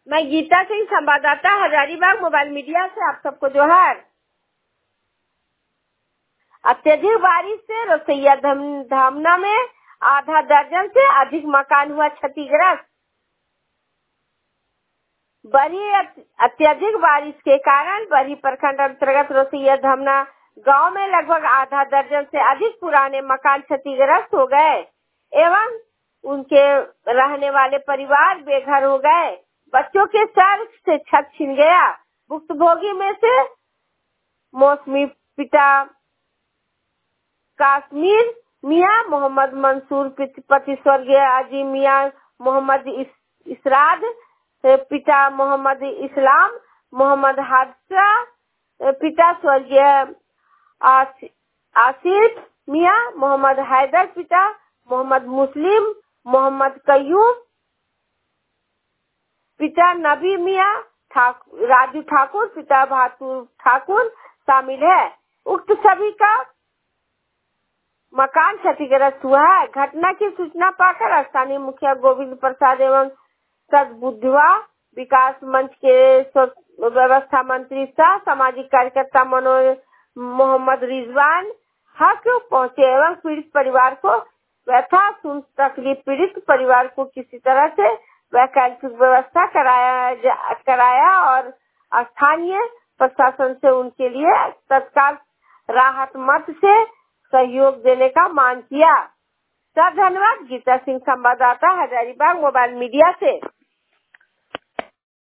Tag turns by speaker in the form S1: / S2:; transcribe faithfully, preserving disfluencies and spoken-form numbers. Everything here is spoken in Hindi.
S1: मैं गीता सिंह, संवाददाता हजारीबाग मोबाइल मीडिया से आप सबको जोहार। अत्यधिक बारिश से रोसैया धामना में आधा दर्जन से अधिक मकान हुआ क्षतिग्रस्त। बड़ी अत्यधिक बारिश के कारण बड़ी प्रखंड अंतर्गत रोसैया धामना गांव में लगभग आधा दर्जन से अधिक पुराने मकान क्षतिग्रस्त हो गए एवं उनके रहने वाले परिवार बेघर हो गए। बच्चों के सर से छत छिन गया। भुक्तभोगी में से मौसमी पिता काश्मीर मियां मोहम्मद मंसूर, पति स्वर्गीय अजीम मियां मोहम्मद इसराद, पिता मोहम्मद इस्लाम मोहम्मद हादसा, पिता स्वर्गीय आसिफ मियां मोहम्मद हैदर, पिता मोहम्मद मुस्लिम मोहम्मद कयूम, पिता नबी मियां ठाकुर राजू ठाकुर, पिता भातू ठाकुर शामिल है। उक्त सभी का मकान क्षतिग्रस्त हुआ है। घटना की सूचना पाकर स्थानीय मुखिया गोविंद प्रसाद एवं सदबुद्धवा विकास मंच के व्यवस्था मंत्री सह सामाजिक कार्यकर्ता मनोज मोहम्मद रिजवान हक पहुँचे एवं पीड़ित परिवार को व्यथा सुन तकलीफ पीड़ित परिवार को किसी तरह से वैकल्पिक व्यवस्था कराया कराया और स्थानीय प्रशासन से उनके लिए तत्काल राहत मद से सहयोग देने का मांग किया। सर धन्यवाद। गीता सिंह, संवाददाता हजारीबाग मोबाइल मीडिया से।